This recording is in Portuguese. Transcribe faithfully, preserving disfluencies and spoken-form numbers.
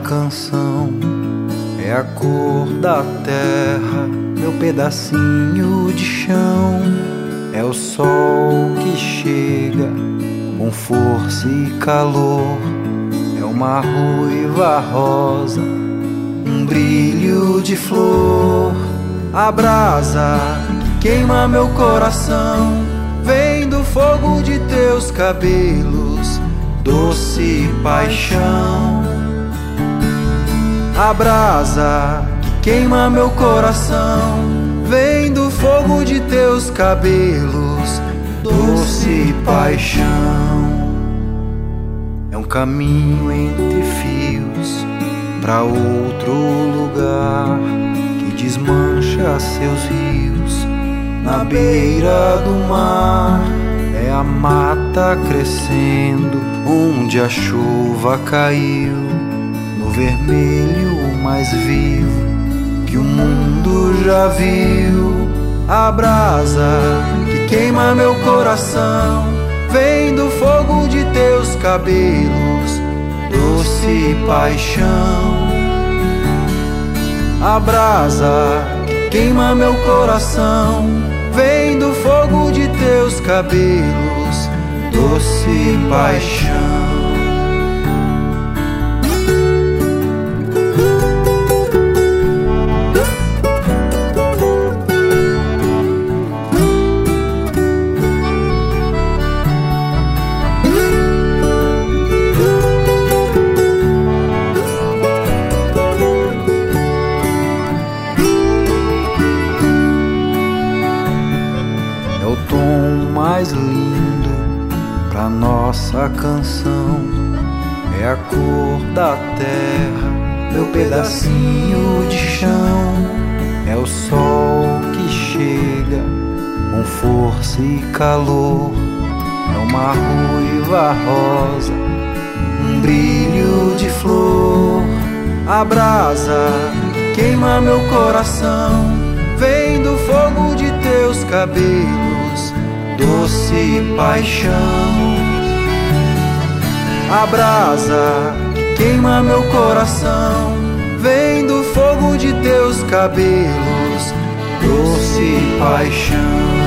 canção é a cor da terra, meu pedacinho de chão. É o sol que chega com força e calor. É uma ruiva rosa, um brilho de flor. A brasa queima meu coração, vem do fogo de teus cabelos, doce paixão. A brasa queima meu coração, vem do fogo de teus cabelos, doce paixão. É um caminho entre fios pra outro lugar que desmancha seus rios na beira do mar. É a mata crescendo onde a chuva caiu, no vermelho mais vivo que o mundo já viu. A brasa que queima meu coração, vem do fogo de teus cabelos, doce paixão. A brasa que queima meu coração, vem do fogo de teus cabelos, doce paixão. Mais lindo pra nossa canção é a cor da terra, meu pedacinho de chão. É o sol que chega com força e calor. É uma ruiva rosa, um brilho de flor. A brasa queima meu coração, vem do fogo de teus cabelos, doce paixão. A brasa queima meu coração, vem do fogo de teus cabelos, doce paixão.